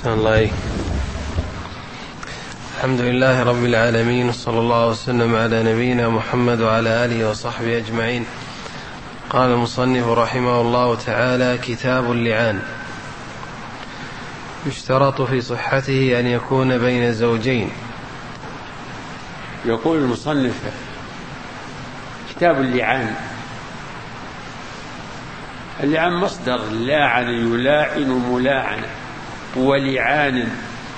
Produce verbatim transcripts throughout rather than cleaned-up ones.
الله. الحمد لله رب العالمين، صلى الله وسلم على نبينا محمد وعلى آله وصحبه أجمعين. قال المصنف رحمه الله تعالى: كتاب اللعان. يشترط في صحته أن يكون بين زوجين. يقول المصنف: كتاب اللعان. اللعان مصدر لاعن يلاعن ملاعنة ولعان،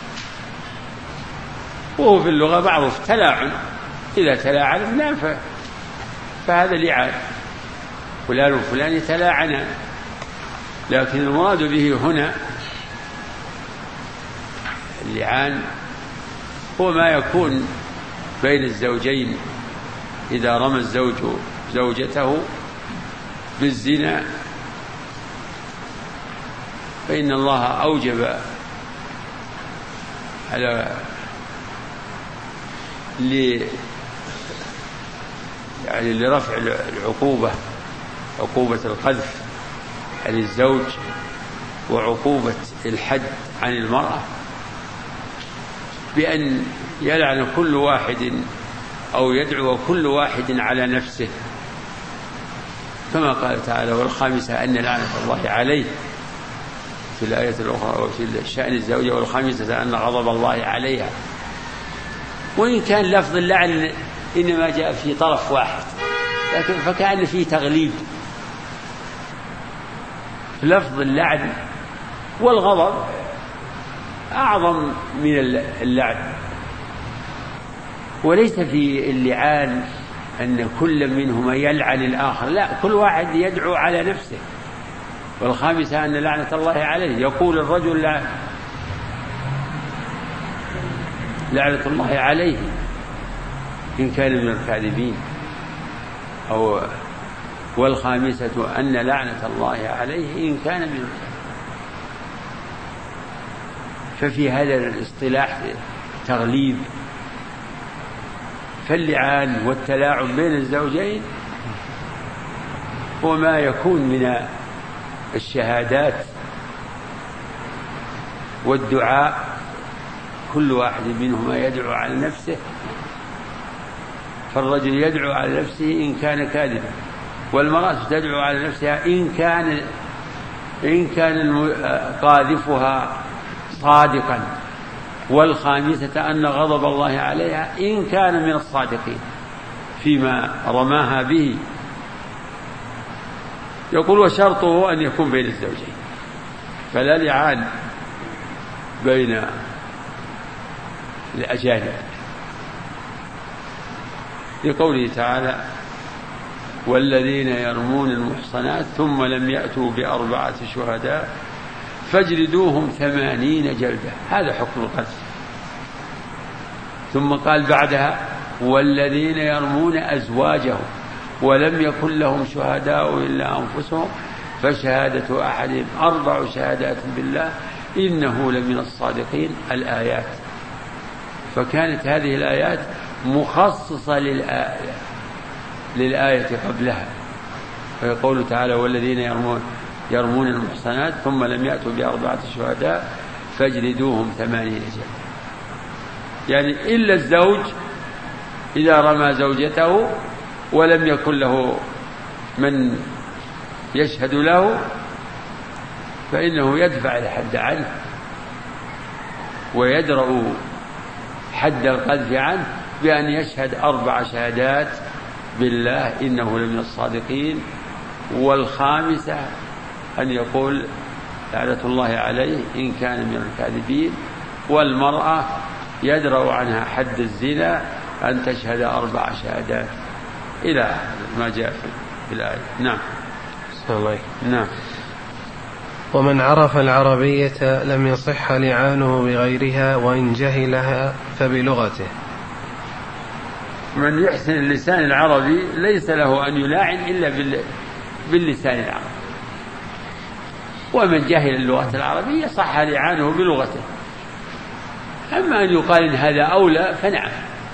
وهو في اللغة معروف تلاعن، إذا تلاعن فلان فهذا لعان، فلان وفلان يتلاعنان. لكن المراد به هنا اللعان هو ما يكون بين الزوجين إذا رمى الزوج زوجته بالزنا، فإن الله أوجب على يعني لرفع العقوبة، عقوبة القذف عن الزوج وعقوبة الحد عن المرأة، بأن يلعن كل واحد أو يدعو كل واحد على نفسه، كما قال تعالى: والخامسة أن لعنة الله عليه في الآية الأخرى وفي شأن الزوجة، والخامسة أن غضب الله عليها. وإن كان لفظ اللعن إنما جاء في طرف واحد، لكن فكأن فيه تغليب في لفظ اللعن، والغضب أعظم من اللعن. وليس في اللعان أن كل منهما يلعن الآخر، لا، كل واحد يدعو على نفسه. والخامسة أن لعنة الله عليه، يقول الرجل لعنة الله عليه إن كان من الكاذبين، أو والخامسة أن لعنة الله عليه إن كان من الكاذبين. ففي هذا الاصطلاح تغليب. فاللعان والتلاعن بين الزوجين هو ما يكون من الشهادات والدعاء، كل واحد منهما يدعو على نفسه، فالرجل يدعو على نفسه إن كان كاذبا، والمرأة تدعو على نفسها إن كان إن كان قاذفها صادقا، والخامسة أن غضب الله عليها إن كان من الصادقين فيما رماها به. يقول: وشرطه أن يكون بين الزوجين، فلا لعان بين الأجانب، لقوله تعالى: والذين يرمون المحصنات ثم لم يأتوا بأربعة شهداء فاجلدوهم ثمانين جلدة. هذا حكم القذف. ثم قال بعدها: والذين يرمون أزواجهم ولم يكن لهم شهداء إلا أنفسهم فشهادة أحدهم أربع شهادات بالله إنه لمن الصادقين. الآيات. فكانت هذه الآيات مخصصة للآية, للآية قبلها، فيقول تعالى: والذين يرمون يرمون المحصنات ثم لم يأتوا بأربعة شهداء فاجلدوهم ثمانين جلدة. يعني إلا الزوج إذا رمى زوجته ولم يكن له من يشهد له فإنه يدفع الحد عنه ويدرأ حد القذف عنه بأن يشهد أربع شهادات بالله إنه لمن الصادقين، والخامسة أن يقول لعنة الله عليه إن كان من الكاذبين. والمرأة يدرأ عنها حد الزنا أن تشهد أربع شهادات إلى ما جاء في الآية. نعم. نعم. ومن عرف العربية لم يصح لعانه بغيرها، وإن جهلها فبلغته. من يحسن اللسان العربي ليس له أن يلاعن إلا باللسان العربي، ومن جهل اللغة العربية صح لعانه بلغته. أما أن يقال إن هذا أولى فنعم،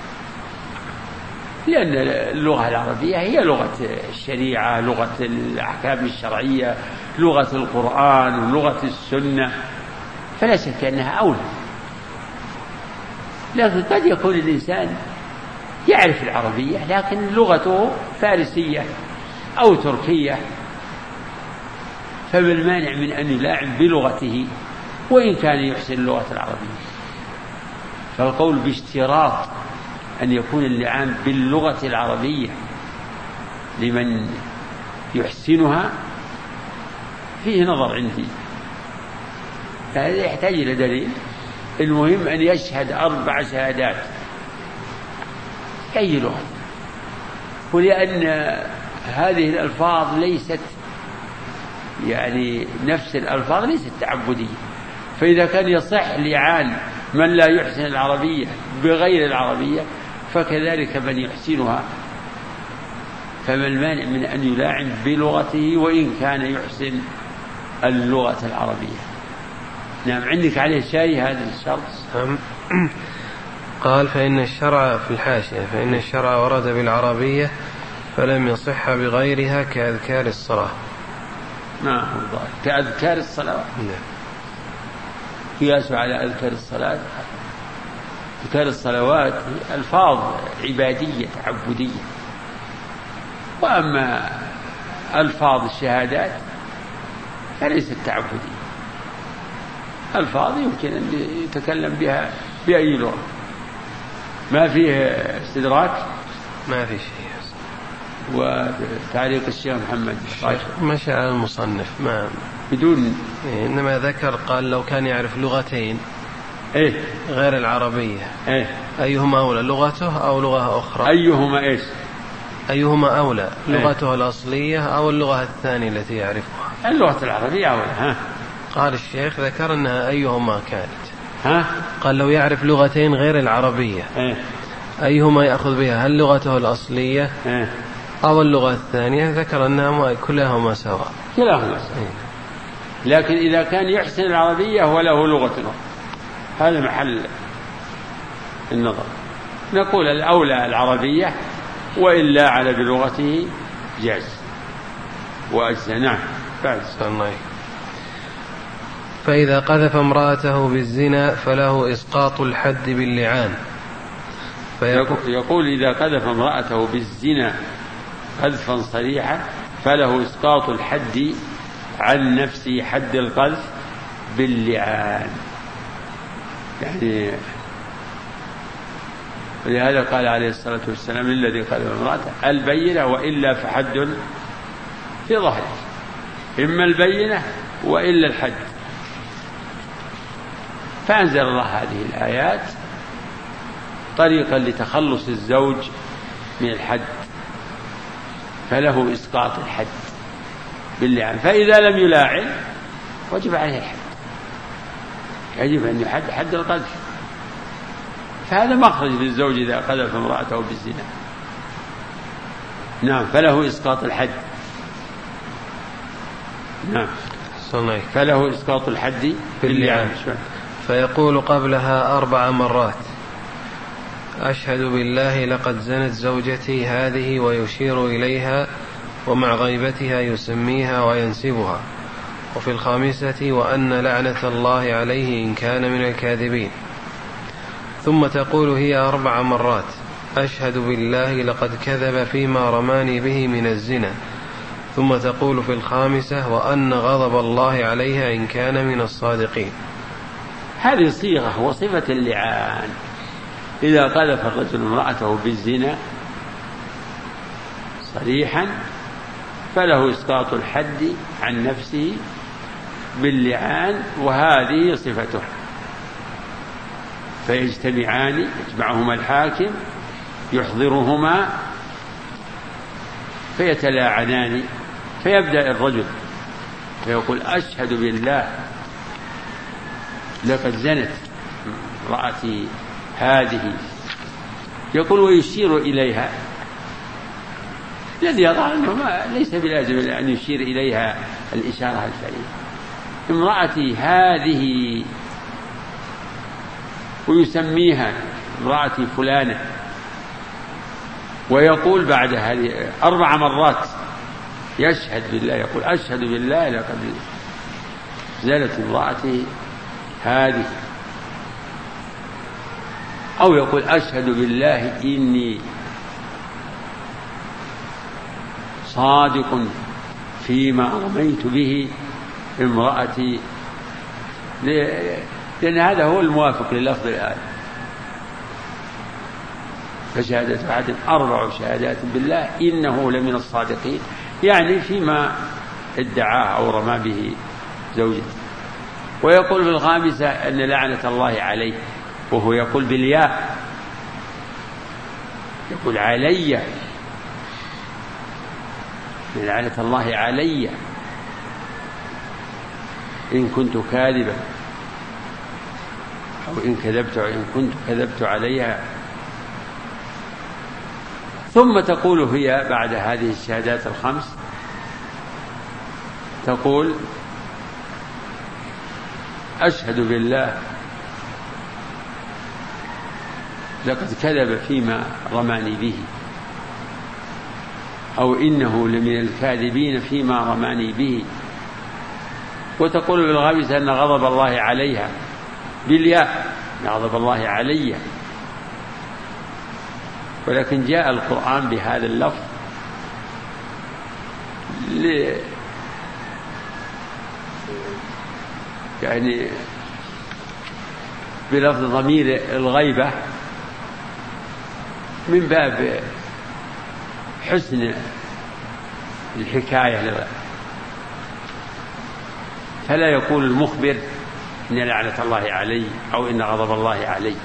لأن اللغة العربية هي لغة الشريعة، لغة الأحكام الشرعية، لغة القرآن ولغة السنة، فلا شك أنها أولى. لكن قد يكون الإنسان يعرف العربية لكن لغته فارسية أو تركية، فما المانع من أن يلاعب بلغته وإن كان يحسن اللغة العربية؟ فالقول باشتراط أن يكون اللعان باللغة العربية لمن يحسنها فيه نظر عندي، هذا يحتاج إلى دليل. المهم أن يشهد أربع شهادات أي لغة، ولأن هذه الألفاظ ليست يعني نفس الألفاظ ليست تعبدية، فإذا كان يصح لعان من لا يحسن العربية بغير العربية فكذلك من يحسنها، فما المانع من أن يلاعن بلغته وإن كان يحسن اللغة العربية؟ نعم. عندك عليه شيء هذا الشرط؟ قال فإن الشرع في الحاشية فإن الشرع ورد بالعربية فلم يصح بغيرها كأذكار الصلاة. نعم كأذكار الصلاة. قياس على أذكار الصلاة. أذكار الصلوات ألفاظ عبادية تعبدية، وأما ألفاظ الشهادات فليست تعبدية، ألفاظ يمكن أن يتكلم بها بأي لغة. ما فيه استدراك؟ ما في شيء. وتعليق الشيخ محمد مشى على المصنف ما بدون إيه، إنما ذكر قال لو كان يعرف لغتين إيه غير العربية إيه أيهما أولى لغته أو لغة أخرى؟ أيهما إيش أيهما أولى لغته إيه؟ الأصلية أو اللغة الثانية التي يعرفها؟ اللغة العربية أولى. ها قال الشيخ ذكر أنها أيهما كانت. ها قال لو يعرف لغتين غير العربية إيه؟ أيهما يأخذ بها هل لغته الأصلية إيه؟ أو اللغة الثانية؟ ذكر أنها كلاهما سواء. كلاهما سواء. لكن إذا كان يحسن العربية وله لغة هذا محل النظر. نقول الأولى العربية وإلا على بلغته جاز وأجزى. نعم. فإذا قذف امرأته بالزنا فله إسقاط الحد باللعان. يقول إذا قذف امرأته بالزنا قذفا صريحا فله إسقاط الحد عن نفسه حد القذف باللعان. يعني ولهذا قال عليه الصلاة والسلام للذي قذف امرأته البينة وإلا فحد في ظهره، إما البينة وإلا الحد. فأنزل الله هذه الآيات طريقا لتخلص الزوج من الحد، فله إسقاط الحد باللعان. فإذا لم يلاعن وجب عليه الحد، يجب أن يحد حد القذف. فهذا مخرج للزوج إذا قذف امرأته بالزنا. نعم. فله إسقاط الحد. نعم. فله إسقاط الحد باللعان. فيقول قبلها أربع مرات أشهد بالله لقد زنت زوجتي هذه ويشير إليها ومع غيبتها يسميها وينسبها. وفي الخامسة وأن لعنة الله عليه إن كان من الكاذبين. ثم تقول هي أربع مرات أشهد بالله لقد كذب فيما رماني به من الزنا. ثم تقول في الخامسة وأن غضب الله عليها إن كان من الصادقين. هذه صيغة وصفة اللعان. إذا قذف الرجل امرأته بالزنا صريحا فله إسقاط الحد عن نفسه باللعان، وهذه صفته. فيجتمعان يجمعهما الحاكم يحضرهما فيتلاعنان، فيبدأ الرجل فيقول أشهد بالله لقد زنت امرأتي هذه، يقول ويشير إليها. الذي يضع أنه ما ليس بلازم أن يشير إليها الإشارة الفعلية. امرأتي هذه ويسميها امرأتي فلانة، ويقول بعد هذه أربع مرات يشهد بالله، يقول أشهد بالله لقد زنت امرأتي هذه، أو يقول أشهد بالله إني صادق فيما رميت به امرأتي، لأن هذا هو الموافق للفظ الآية. فشهادة أحد أربع شهادات بالله إنه لمن الصادقين، يعني فيما ادعاه أو رمى به زوجته. ويقول في الخامسة أن لعنة الله عليه، وهو يقول بالياء، يقول علي، لعنة الله علي إن كنت كاذبا، أو إن كذبت إن كنت كذبت عليها. ثم تقول هي بعد هذه الشهادات الخمس، تقول أشهد بالله لقد كذب فيما رماني به، أو إنه لمن الكاذبين فيما رماني به. وتقول بالخامسة أن غضب الله عليها بالياء، غضب الله علي، ولكن جاء القرآن بهذا اللفظ ل... يعني بلفظ ضمير الغيبة من باب حسن الحكاية، فلا يقول المخبر إن لعنة الله علي أو إن غضب الله علي،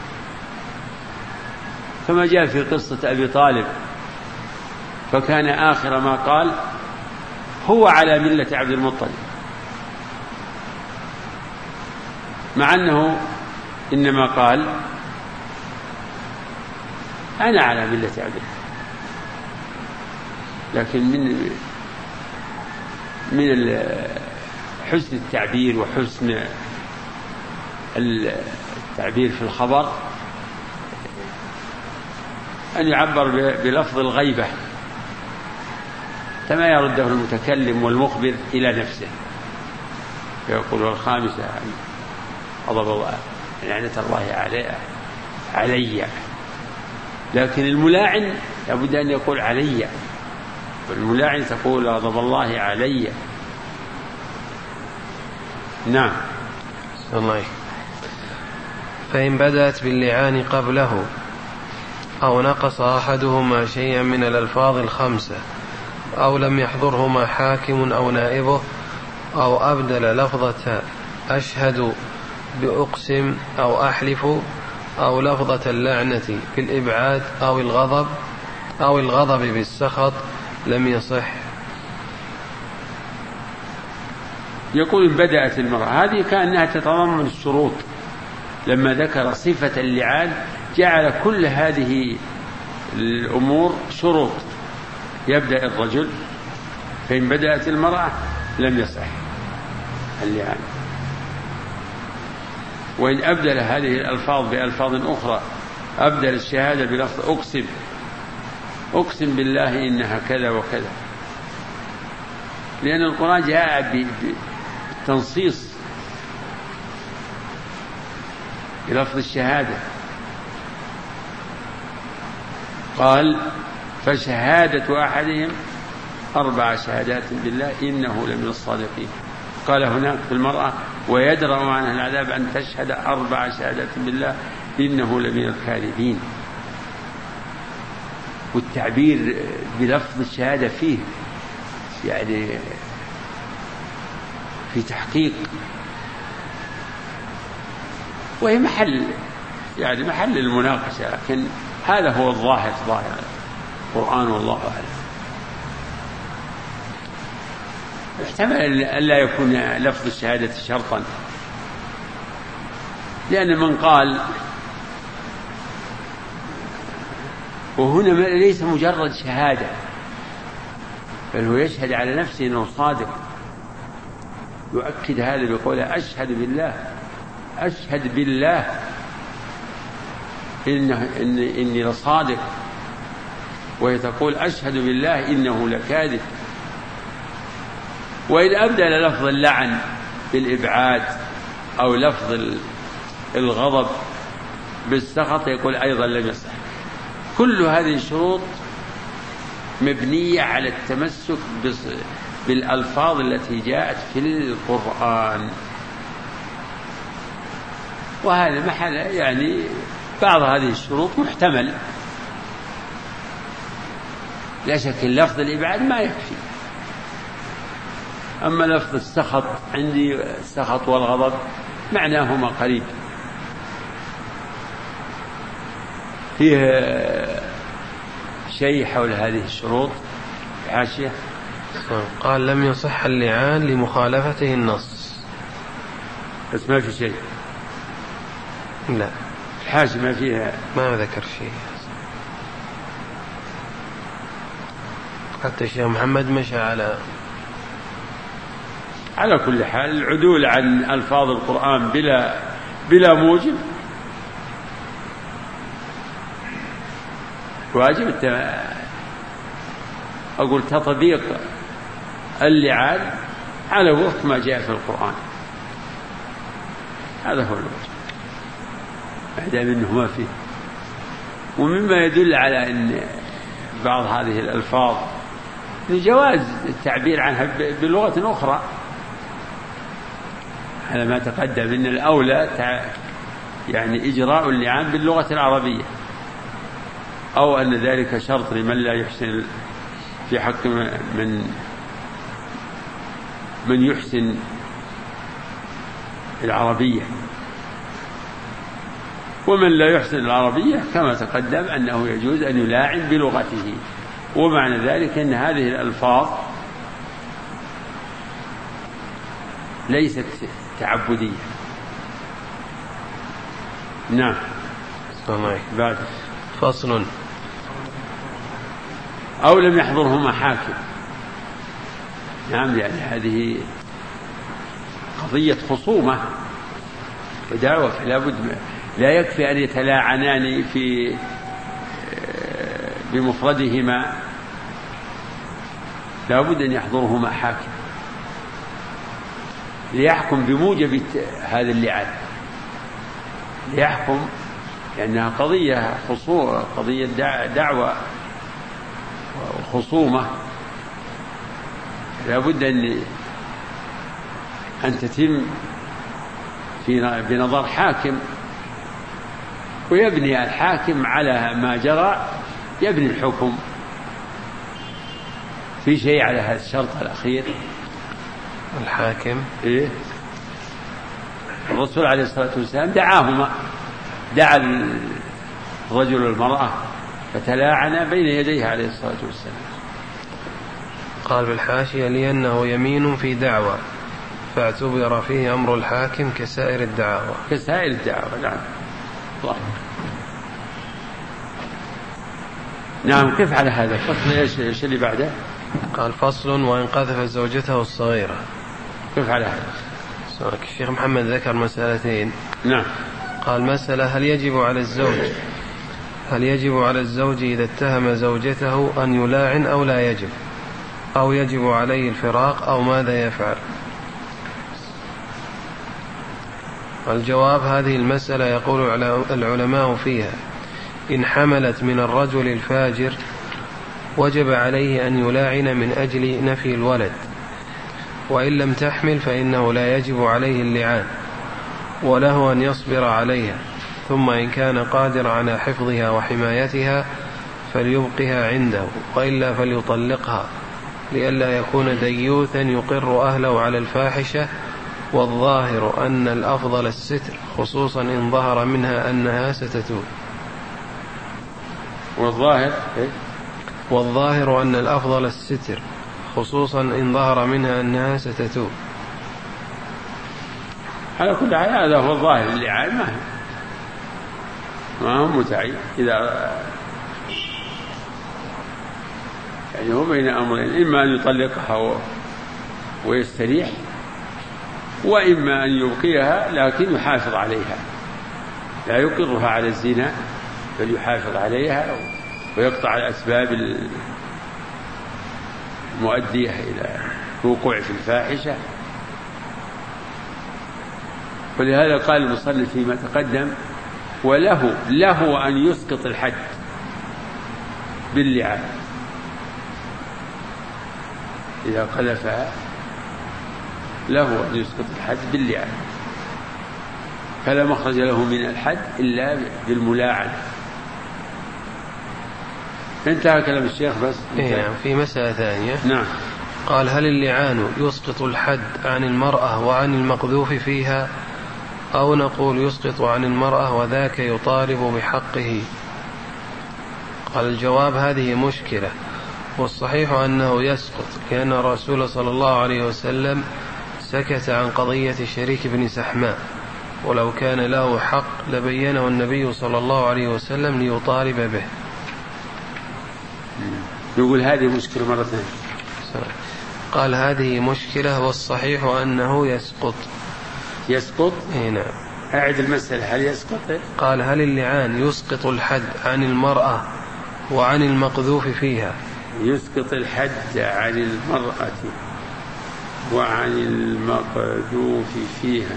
كما جاء في قصة أبي طالب، فكان آخر ما قال هو على ملة عبد المطلب، مع أنه إنما قال أنا على ملة عبد المطلب، لكن من من حسن التعبير وحسن التعبير في الخبر أن يعبر بلفظ الغيبة كما يرده المتكلم والمخبر إلى نفسه، فيقول الخامسة غضب الله لعنة الله علي علي، لكن الملاعن لابد أن يقول علي، والملاعن تقول غضب الله علي. نعم. الله. فإن بدأت باللعان قبله أو نقص أحدهما شيئا من الألفاظ الخمسة، أو لم يحضرهما حاكم أو نائبه، أو أبدل لفظة أشهد بأقسم أو أحلف، أو لفظة اللعنة بالإبعاد أو الغضب أو الغضب بالسخط، لم يصح. يقول بدأت المرأة، هذه كأنها تتضمن الشروط، لما ذكر صفة اللعان جعل كل هذه الأمور شروط. يبدأ الرجل، فإن بدأت المرأة لم يصح اللعان، وإن أبدل هذه الألفاظ بألفاظ أخرى، أبدل الشهادة بلفظ أقسم أقسم بالله إنها كذا وكذا، لأن القرآن جاء بالتنصيص بلفظ الشهادة، قال فشهادة أحدهم أربع شهادات بالله إنه لمن الصادقين. قال هناك في المرأة ويدرأ عنها العذاب أن تشهد أربع شهادات بالله إنه لمن الكاذبين. والتعبير بلفظ الشهادة فيه يعني في تحقيق، وهي محل يعني محل المناقشة، لكن هذا هو الظاهر ظاهر القرآن والله أعلم. احتمل أن لا يكون لفظ الشهادة شرطا، لأن من قال، وهنا ليس مجرد شهادة، بل هو يشهد على نفسه أنه صادق، يؤكد هذا بقوله أشهد بالله أشهد بالله إنه إن إني لصادق، وهي تقول أشهد بالله إنه لكاذب. وإذا أبدل لفظ اللعن بالإبعاد أو لفظ الغضب بالسخط يقول أيضا لم يصح. كل هذه الشروط مبنية على التمسك بالألفاظ التي جاءت في القرآن، وهذا محل يعني بعض هذه الشروط محتمل، لا شك لفظ الإبعاد ما يكفي. أما لفظ السخط عندي السخط والغضب معناهما قريب. فيه شيء حول هذه الشروط حاشية؟ قال لم يصح اللعان لمخالفته النص، بس ما في شيء. لا الحاشية ما فيها، ما ذكر شيء. حتى الشيخ محمد مشى على على كل حال العدول عن ألفاظ القرآن بلا بلا موجب واجب. أقول تطبيق اللعان على وفق ما جاء في القرآن، هذا هو الوجه، أحدى منه ما فيه. ومما يدل على أن بعض هذه الألفاظ لجواز التعبير عنها بلغة أخرى، على ما تقدم أن الأولى يعني إجراء اللعان باللغة العربية، أو أن ذلك شرط لمن لا يحسن في حق من من يحسن العربية، ومن لا يحسن العربية كما تقدم أنه يجوز أن يلاعن بلغته. ومعنى ذلك أن هذه الألفاظ ليست تعبدية. نعم. بعد فصل. أو لم يحضرهما حاكم. نعم، يعني هذه قضية خصومة ودعوة، فلا بد، لا يكفي أن يتلاعنان في بمفردهما، لا بد أن يحضرهما حاكم ليحكم بموجب هذا اللعان، ليحكم، لأنها قضية خصومة، قضية دعوة وخصومة، لا بد أن أن تتم في بنظر حاكم، ويبني الحاكم على ما جرى، يبني الحكم في شيء على هذا الشرط الأخير. الحاكم إيه؟ الرسول عليه الصلاة والسلام دعاهما، دعا الرجل والمرأة فتلاعنا بين يديه عليه الصلاة والسلام. قال بالحاشية لأنه يمين في دعوة فاعتبر فيه أمر الحاكم كسائر الدعاوى. كسائر الدعاوى. نعم. الله. نعم. كيف على هذا الفصل؟ ايش ايش اللي بعده؟ قال فصل وإن قذف زوجته الصغيرة. كيف على هذا؟ الشيخ محمد ذكر مسألتين. نعم. قال مسألة هل يجب على الزوج هل يجب على الزوج إذا اتهم زوجته أن يلاعن أو لا يجب، أو يجب عليه الفراق، أو ماذا يفعل؟ الجواب هذه المسألة يقول العلماء فيها إن حملت من الرجل الفاجر وجب عليه أن يلاعن من أجل نفي الولد، وإن لم تحمل فإنه لا يجب عليه اللعان، وله أن يصبر عليها، ثم إن كان قادر على حفظها وحمايتها فليبقها عنده، وإلا فليطلقها، لئلا يكون ديوثا يقر أهله على الفاحشة. والظاهر أن الأفضل الستر، خصوصا إن ظهر منها أنها ستتوب. والظاهر والظاهر أن الأفضل الستر، خصوصا إن ظهر منها أنها ستتوب. على كل حال هذا هو الظاهر اللعان، ما ما هو متعين. إذا يعني هو بين أمرين، إما أن يطلقها ويستريح، وإما أن يبقيها لكن يحافظ عليها، لا يقرها على الزنا بل يحافظ عليها ويقطع الأسباب المؤدية إلى الوقوع في الفاحشة. ولهذا قال المصنف فيما تقدم: وله له أن يسقط الحد باللعان إذا قذفها، له أن يسقط الحد باللعان، فلا مخرج له من الحد إلا بالملاعنة. انتهى كلام الشيخ. بس نعم. في مسألة ثانية. نعم. قال: هل اللعان يسقط الحد عن المرأة وعن المقذوف فيها، أو نقول يسقط عن المرأة وذاك يطالب بحقه؟ قال: الجواب: هذه مشكلة، والصحيح أنه يسقط، لأن الرسول صلى الله عليه وسلم سكت عن قضية شريك بن سحماء، ولو كان له حق لبينه النبي صلى الله عليه وسلم ليطالب به. يقول هذه مشكلة مرة ثانية. قال: هذه مشكلة، والصحيح أنه يسقط. يسقط؟ اي نعم. أعد المسألة. هل يسقط؟ قال: هل اللعان يسقط الحد عن المرأة وعن المقذوف فيها؟ يسقط الحد عن المرأة وعن المقذوف فيها.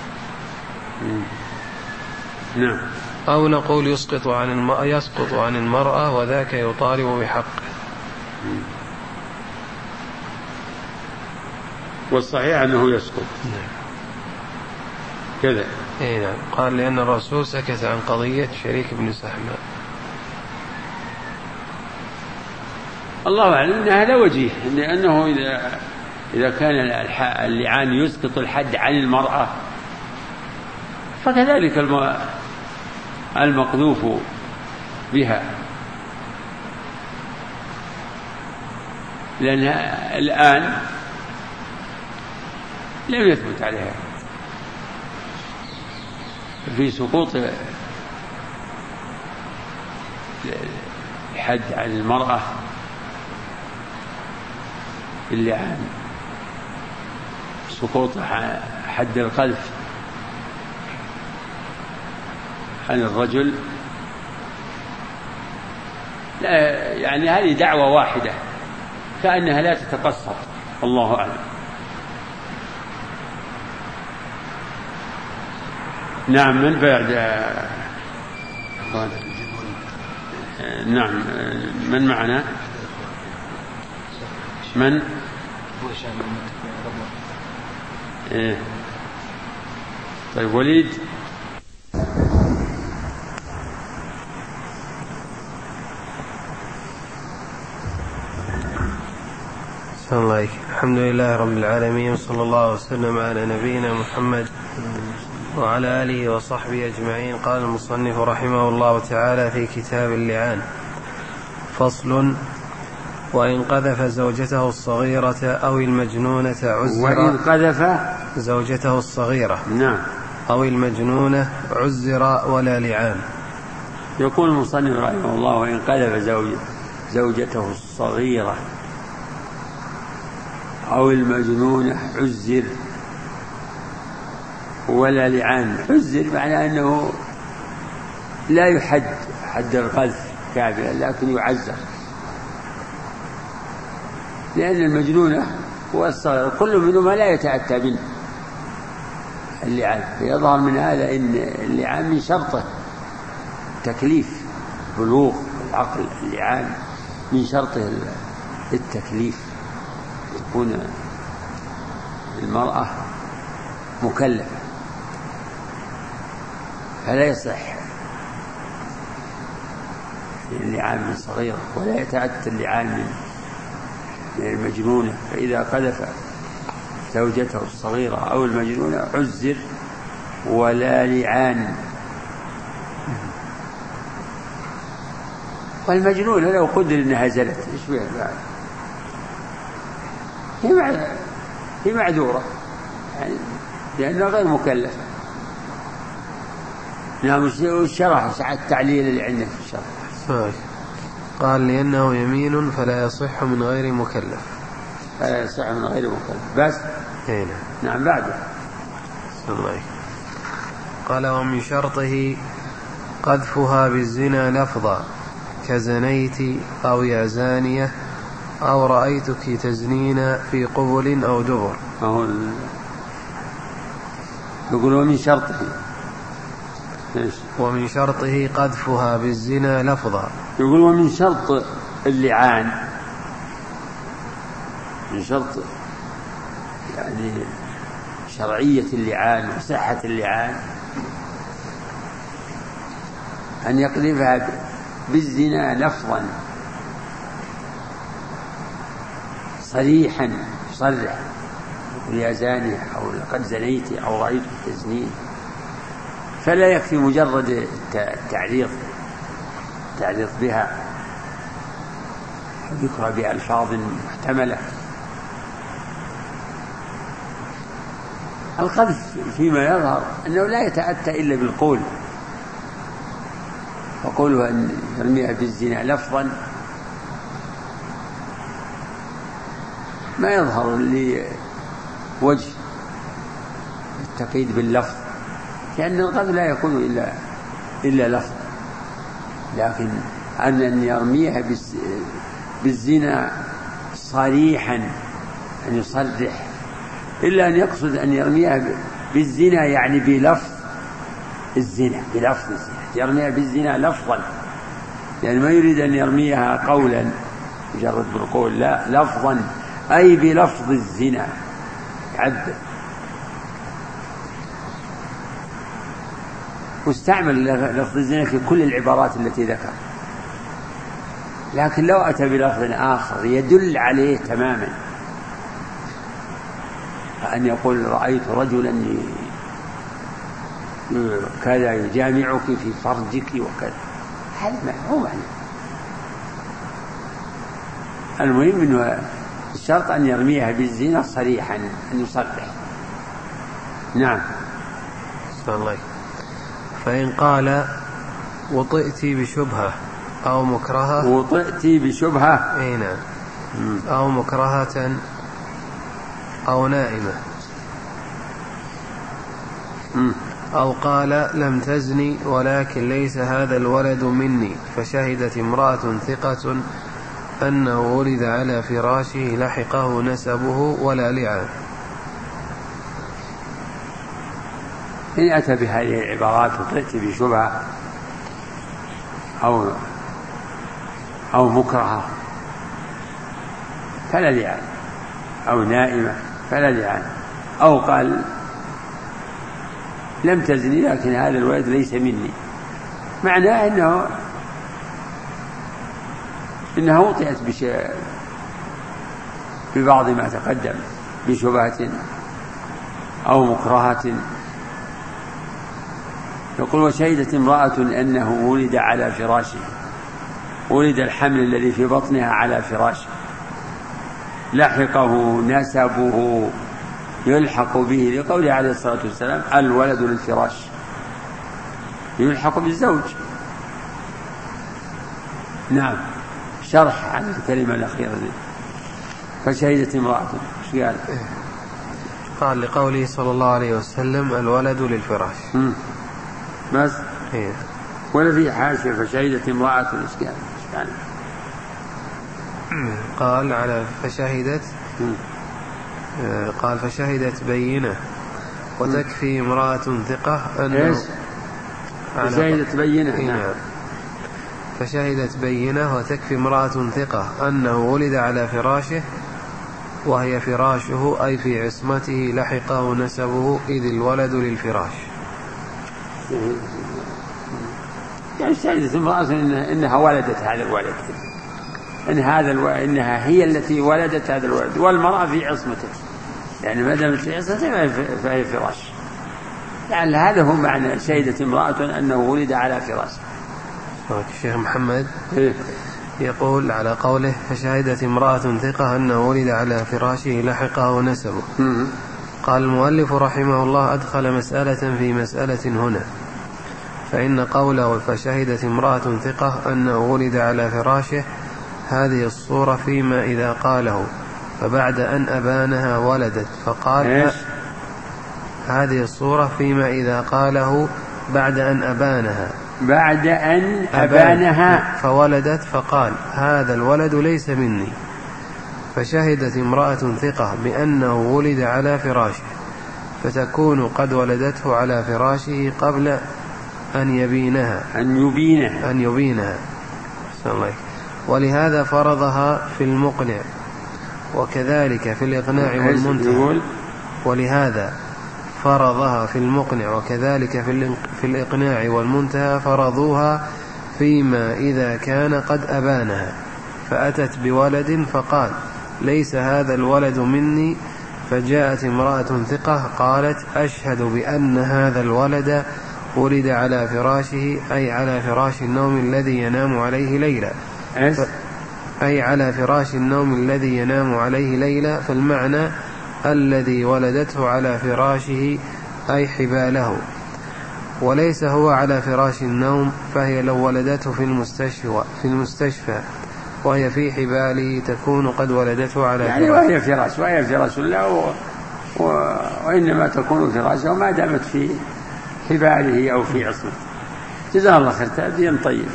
نعم. أو نقول يسقط عن الم... يسقط عن المرأة وذاك يطالب بحقه. والصحيح أنه يسقط. نعم. كذا. اي نعم. قال: لأن الرسول سكت عن قضية شريك بن سحماء. الله أعلم أن هذا وجيه، لأنه إذا إذا كان اللعان يسقط الحد عن المرأة، فكذلك المقذوف بها، لأن الآن لم يثبت عليها في سقوط الحد عن المرأة اللعان، سقوط حد القذف عن الرجل. لا يعني هذه دعوة واحدة كأنها لا تتقصر، الله أعلم. نعم. من بعد؟ نعم. من معنا؟ من؟ إيه. طيب وليد. الله. الحمد لله رب العالمين، وصلى الله وسلم على نبينا محمد وعلى آله وصحبه أجمعين. قال المصنف رحمه الله تعالى في كتاب اللعان: فصل: وإن قذف زوجته الصغيرة أو المجنونة عزر. وإن قذف زوجته الصغيرة نعم أو المجنونة عزر ولا لعان. يقول المصنف رحمه الله: وإن قذف زوج زوجته الصغيرة أو المجنونة عزر ولا لعان. عزر معنى أنه لا يحد حد القذف كاملا، لكن يعزر، لأن المجنونة والصغيرة كل منهما لا يتأتى منه اللعان. فيظهر من هذا أن اللعان من شرطه تكليف بلوغ العقل. اللعان من شرطه التكليف، تكون المرأة مكلفة، فلا يصح اللعان من صغيرة، ولا يتأتى اللعان من المجنونة. فإذا قذف زوجته الصغيرة أو المجنونة عزر ولا لعان. والمجنونة لو قدر أنها زلت إيش بها بعد؟ هي معذورة يعني، لأنها غير مكلفة. نعم. الشرح التعليل اللي عندك في الشرح. قال: لأنه يمين فلا يصح من غير مكلف. فلا يصح من غير مكلف بس. هنا. نعم. بعده قال: ومن شرطه قذفها بالزنا لفظا كزنيت أو يا زانية أو رأيتك تزنين في قبل أو دبر. يقول ومن شرطه ومن شرطه قذفها بالزنا لفظا. يقول ومن شرط اللعان، من شرط يعني شرعية اللعان وصحة اللعان أن يقذفها بالزنا لفظا صريحا يصرح يقول يا زاني أو لقد زنيت أو رأيت التزنين، فلا يكفي مجرد التعريض التعريض بها ذكر بألفاظ محتملة. القذف فيما يظهر أنه لا يتأتى إلا بالقول، وقوله أن يرميها بالزنا لفظا ما يظهر لوجه التقييد باللفظ، لأن القذف لا يكون إلا إلا لفظ، لكن أن يرميها بالزنا صريحا أن يصرح، إلا أن يقصد أن يرميها بالزنا يعني بلفظ الزنا، بلفظ الزنا يرميها بالزنا لفظا، يعني ما يريد أن يرميها قولا مجرد بالقول، لا لفظا أي بلفظ الزنا يعبر. واستعمل لفظ الزنا في كل العبارات التي ذكر، لكن لو أتى بلفظ آخر يدل عليه تماما، أن يقول رأيت رجلا كذا يجامعك في فرجك وكذا، هذا هو معنى. المهم أنه الشرط أن يرميها بالزنا صريحا، أن يصرح. نعم. الله. فإن قال وطئت بشبهة أو مكرهة، وطئت بشبهة أي نعم، أو مكرهة أو نائمة، أو قال لم تزني ولكن ليس هذا الولد مني، فشهدت امرأة ثقة أنه ولد على فراشه لحقه نسبه ولا لعان. إن أتى بهذه العبارات وطئت بشبهة أو أو مكرهة فلا لعان، أو نائمة فلا لعان، أو قال لم تزني لكن هذا الولد ليس مني، معناه أنه إنها وطئت ببعض ما تقدم بشبهة أو مكرهة. يقول وشهدت امرأة أنه ولد على فراشه، ولد الحمل الذي في بطنها على فراشه، لحقه نسبه يلحق به، لقوله عليه الصلاة والسلام الولد للفراش، يلحق بالزوج. نعم. شرح عن الكلمة الأخيرة دي. فشهدت امرأة قال قال لقوله صلى الله عليه وسلم الولد للفراش بس إيه. ولا في حاشية فشهدت امرأة الإسكان يعني. قال على فشهدت آه قال فشهدت بينة وتكفي امرأة ثقة أنه فشهدت بينة نعم. فشهدت بينة وتكفي امرأة ثقة أنه ولد على فراشه وهي فراشه أي في عصمته لحقه نسبه إذ الولد للفراش. يعني شهدت امرأة إنها ولدت هذا الولد، إن هذا الولد إنها هي التي ولدت هذا الولد، والمرأة في عصمته، يعني ما دامت في عصمته فهي فراش. يعني هذا هو معنى شهدت امرأة أنه ولد على فراشه. الشيخ محمد يقول على قوله فشهدت امرأة ثقة أنه ولد على فراشه لحقه نسبه. قال المؤلف رحمه الله أدخل مسألة في مسألة هنا، فإن قوله فشهدت امرأة ثقة أنه ولد على فراشه هذه الصورة فيما إذا قاله فبعد أن أبانها ولدت فقال هذه الصورة فيما إذا قاله بعد أن أبانها بعد أن أبانها فولدت فقال هذا الولد ليس مني، فشهدت امرأة ثقة بأنه ولد على فراشه فتكون قد ولدته على فراشه قبل أن يبينها أن يبينها أن يبينها ولهذا فرضها في المقنع وكذلك في الإقناع والمنتهى ولهذا فرضها في المقنع وكذلك في الإقناع والمنتهى فرضوها فيما إذا كان قد أبانها، فأتت بولد فقال ليس هذا الولد مني، فجاءت امرأة ثقة قالت أشهد بأن هذا الولد ولد على فراشه، أي على فراش النوم الذي ينام عليه ليلة، أي على فراش النوم الذي ينام عليه ليلة، فالمعنى الذي ولدته على فراشه أي حباله، وليس هو على فراش النوم، فهي لو ولدته في المستشفى, في المستشفى وهي في حباله تكون قد ولدته على يعني فراش وهي فراش وهي فراش الله و... و... وإنما تكون فراشة وما دامت في حباله أو في عصمته. جزاه الله خير، تأدين طيب.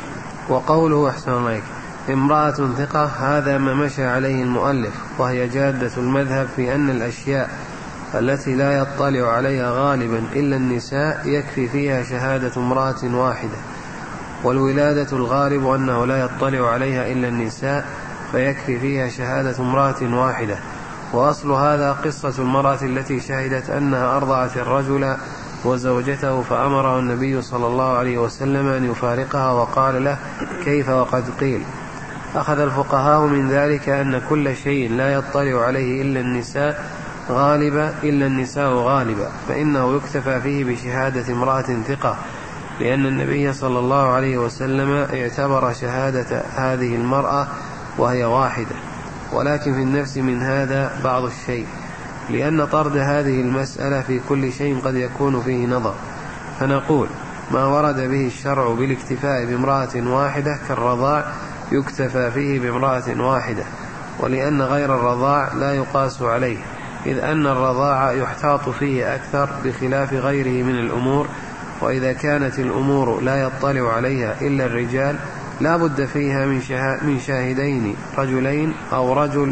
وقوله أحسن الله امرأة ثقة هذا ما مشى عليه المؤلف، وهي جادة المذهب في أن الأشياء التي لا يطلع عليها غالبا إلا النساء يكفي فيها شهادة امرأة واحدة، والولادة الغالب أنه لا يطلع عليها إلا النساء فيكفي فيها شهادة امرأة واحدة. وأصل هذا قصة المرأة التي شهدت أنها أرضعت الرجل وزوجته فأمره النبي صلى الله عليه وسلم أن يفارقها وقال له كيف وقد قيل. أخذ الفقهاء من ذلك أن كل شيء لا يطلع عليه إلا النساء غالبا إلا النساء غالبا فإنه يكتفى فيه بشهادة امرأة ثقة، لأن النبي صلى الله عليه وسلم اعتبر شهادة هذه المرأة وهي واحدة. ولكن في النفس من هذا بعض الشيء، لأن طرد هذه المسألة في كل شيء قد يكون فيه نظر، فنقول ما ورد به الشرع بالاكتفاء بامرأة واحدة كالرضاع يكتفى فيه بامرأة واحدة، ولأن غير الرضاع لا يقاس عليه، إذ أن الرضاع يحتاط فيه أكثر بخلاف غيره من الأمور، وإذا كانت الأمور لا يطلع عليها إلا الرجال لا بد فيها من شاهدين رجلين أو رجل,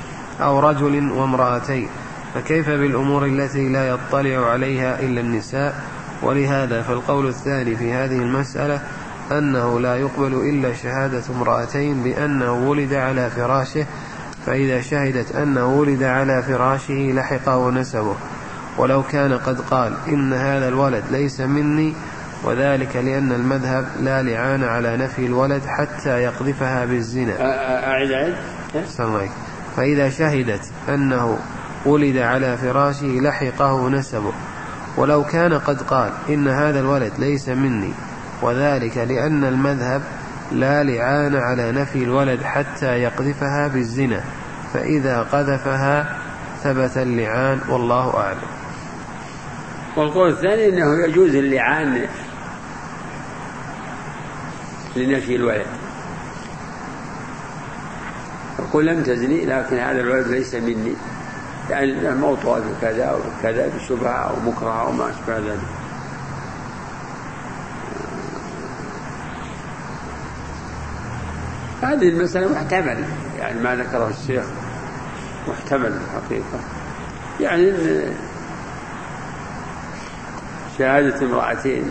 أو رجل وامرأتين، فكيف بالأمور التي لا يطلع عليها إلا النساء؟ ولهذا فالقول الثاني في هذه المسألة أنه لا يقبل إلا شهادة امرأتين بأنه ولد على فراشه، فإذا شهدت أنه ولد على فراشه لحقه نسبه، ولو كان قد قال إن هذا الولد ليس مني، وذلك لأن المذهب لا لعان على نفي الولد حتى يقذفها بالزنا. أعيد أعيد فإذا شهدت أنه ولد على فراشه لحقه نسبه، ولو كان قد قال إن هذا الولد ليس مني، وذلك لأن المذهب لا لعان على نفي الولد حتى يقذفها بالزنا، فإذا قذفها ثبت اللعان والله أعلم. والقول الثاني أنه يجوز اللعان لنفي الولد، يقول لم تزني لكن هذا الولد ليس مني، يعني موطوة بكذا وكذا بشبهة أو مكره أو ما أشبه ذلك. هذه المسألة محتمل، يعني ما ذكره الشيخ محتمل الحقيقة، يعني شهادة امرأتين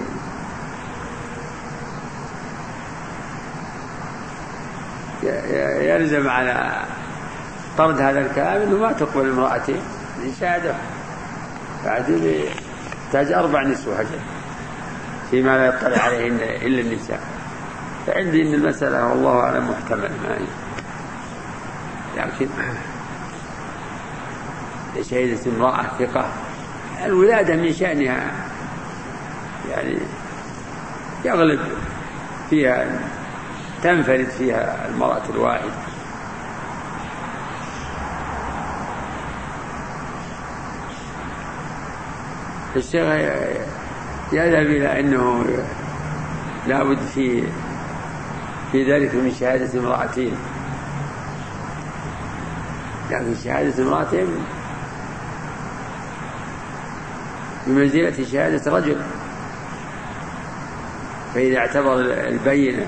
يلزم على طرد هذا الكلام أنه ما تقبل امرأتين لشهادة، بعد تحتاج أربع نسوة حجر فيما لا يطلع عليه إلا النساء. فعندي أن المسألة والله أعلم محتمل، لكن شهادة امرأة ثقة الولادة من شأنها يعني يغلب فيها تنفرد فيها المرأة الواحدة. الشيخ يذهب إلى أنه لا بد في في ذلك من شهادة امرأتين، لكن شهادة امرأتين بمنزلة شهادة رجل، فإذا اعتبر البينة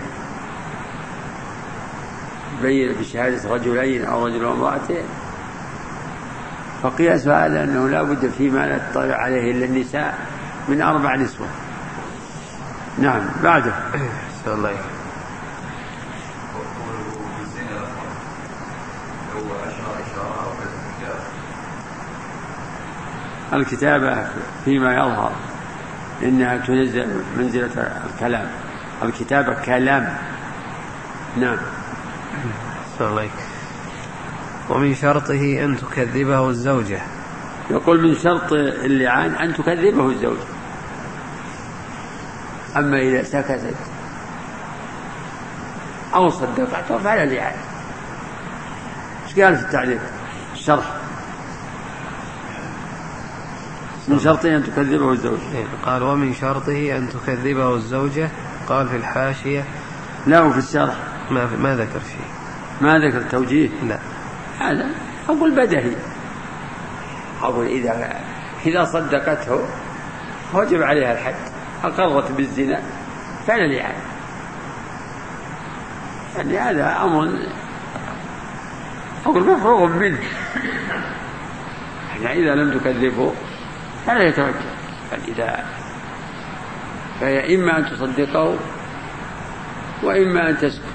بينة بشهادة رجلين أو رجل وامرأتين فقياس هذا أنه لا بد فيما لا تطلع عليه إلا النساء من أربع نسوة. نعم. بعده الله الكتابة فيما يظهر إنها تنزل منزلة الكلام. الكتابة كلام. نعم. الله. ومن شرطه أن تكذبه الزوجة. يقول من شرط اللعان أن تكذبه الزوجة. أما إذا سكتت أو صدقته فلا لعان. ايش قال في التعليق الشرح؟ من شرطه أن تكذبه الزوجة. قال ومن شرطه أن تكذبه الزوجة. قال في الحاشية لا، وفي الشرح ما, ما ذكر شيء، ما ذكر توجيه. لا، هذا أقول بدهي. أقول إذا إذا صدقته وجب عليها الحد، أقرت بالزنا فلا لعان. يعني هذا أمر أقول مفروغ منه. يعني إذا لم تكذبه فلا يتوجه. فإذا فهي إما أن تصدقه وإما أن تسكت.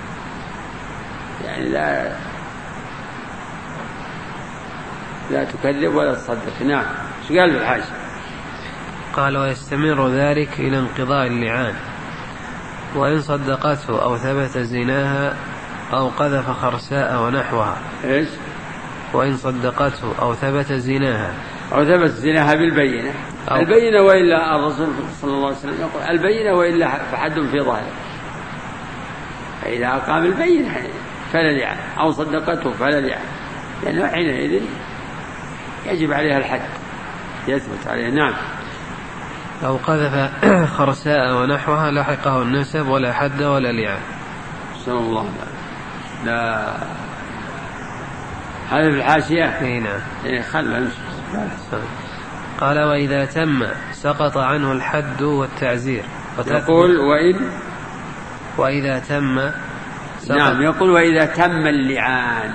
يعني لا لا تكذب ولا تصدق. نعم. ايش قال بالحاجة؟ قال ويستمر ذلك إلى انقضاء اللعان، وإن صدقته أو ثبت زناها أو قذف خرساء ونحوها. إيش؟ وإن صدقته أو ثبت زناها أو ثبت زناها بالبينة. البينة وإلا الرسول صلى الله عليه وسلم يقول البينة وإلا فحد في ظاهره. فإذا أقام البينة فلا لعان، أو صدقته فلا لعان، لأنه حينئذ يجب عليها الحد يثبت عليها. نعم. أو قذف خرساء ونحوها لحقه النسب ولا حد ولا لعان. صلى الله عليه وسلم. لا، هذا في الحاشية. هنا إيه خلنا نمشي. قال وإذا تم سقط عنه الحد والتعزير. يقول وإن وإذا تم سقط. نعم. يقول وإذا تم اللعان،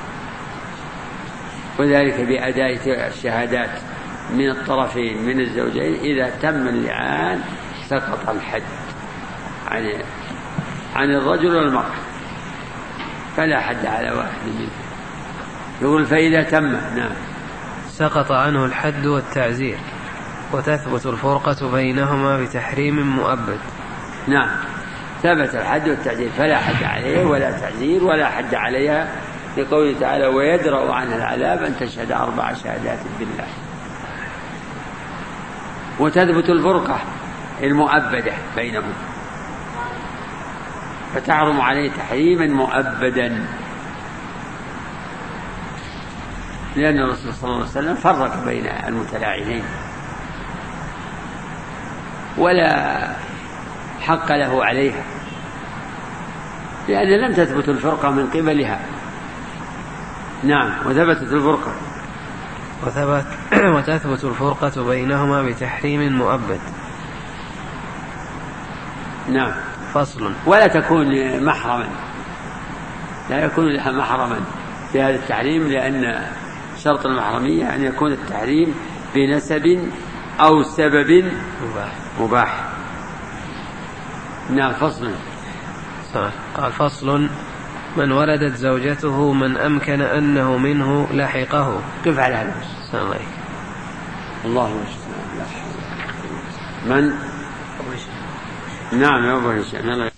وذلك بأداء الشهادات من الطرفين من الزوجين. إذا تم اللعان سقط الحد عن عن الرجل والمرأة، فلا حد على واحد منهم. يقول فإذا تم. نعم. سقط عنه الحد والتعزير، وتثبت الفرقة بينهما بتحريم مؤبد. نعم. ثبت الحد والتعزير فلا حد عليه ولا تعزير ولا حد عليها، لقوله تعالى ويدرأ عنها العذاب أن تشهد أربع شهادات بالله. وتثبت الفرقة المؤبدة بينهم، فتحرم عليه تحريما مؤبدا، لأن الرسول صلى الله عليه وسلم فرق بين المتلاعنين ولا حق له عليها، لأن لم تثبت الفرقة من قبلها. نعم. وثبتت الفرقة وثبت وتثبت الفرقة بينهما بتحريم مؤبد. نعم. فصل. ولا تكون محرما، لا يكون لها محرما في هذا التحريم، لأن شرط المحرمية أن يكون التحريم بنسب أو سبب مباح, مباح. نعم. فصل. قال فصل. من ولدت زوجته من أمكن أنه منه لحقه. كيف على هذا؟ الله. الله من. نعم يا أبو هشام.